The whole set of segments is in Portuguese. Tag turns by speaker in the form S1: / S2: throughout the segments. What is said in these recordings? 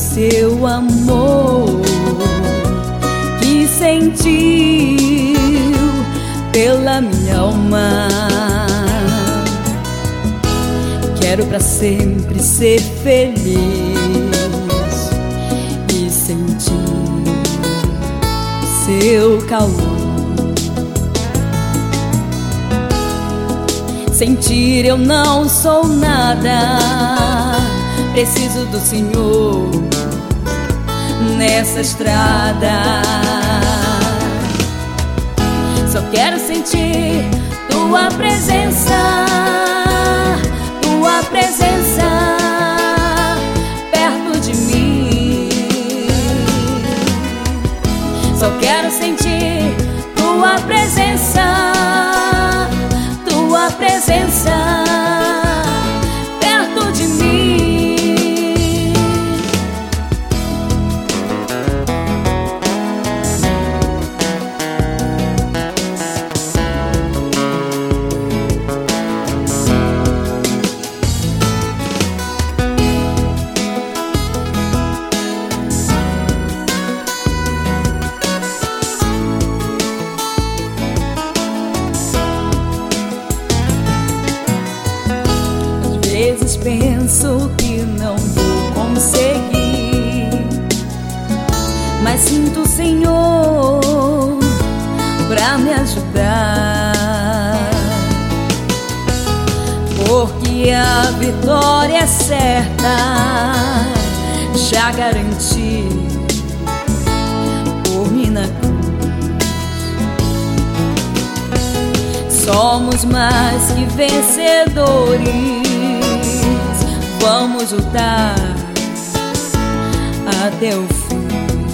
S1: seu amor que sentiu pela minha alma. Quero pra sempre ser feliz e sentir seu calor. Sentir eu não sou nada, preciso do Senhor nessa estrada. Só quero sentir tua presença, tua presença perto de mim. Só quero sentir tua presença, tua presença perto de mim. Às vezes penso que não vou conseguir, mas sinto o Senhor pra me ajudar, porque a vitória é certa, já garanti por mim na cruz. Somos mais que vencedores, vamos lutar até o fim.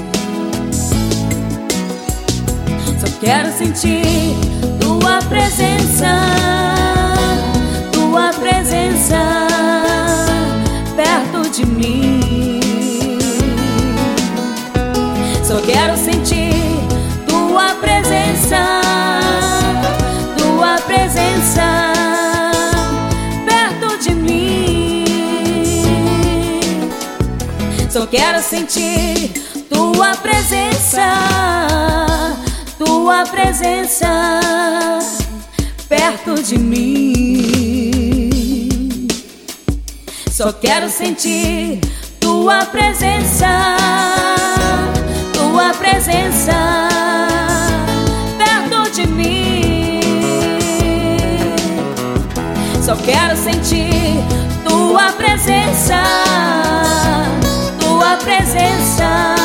S1: Só quero sentir tua presença, tua presença perto de mim. Só quero sentir tua presença, tua presença perto de mim. Só quero sentir tua presença, tua presença perto de mim. Só quero sentir tua presença, tua presença perto de mim. Só quero sentir tua presença, tua presença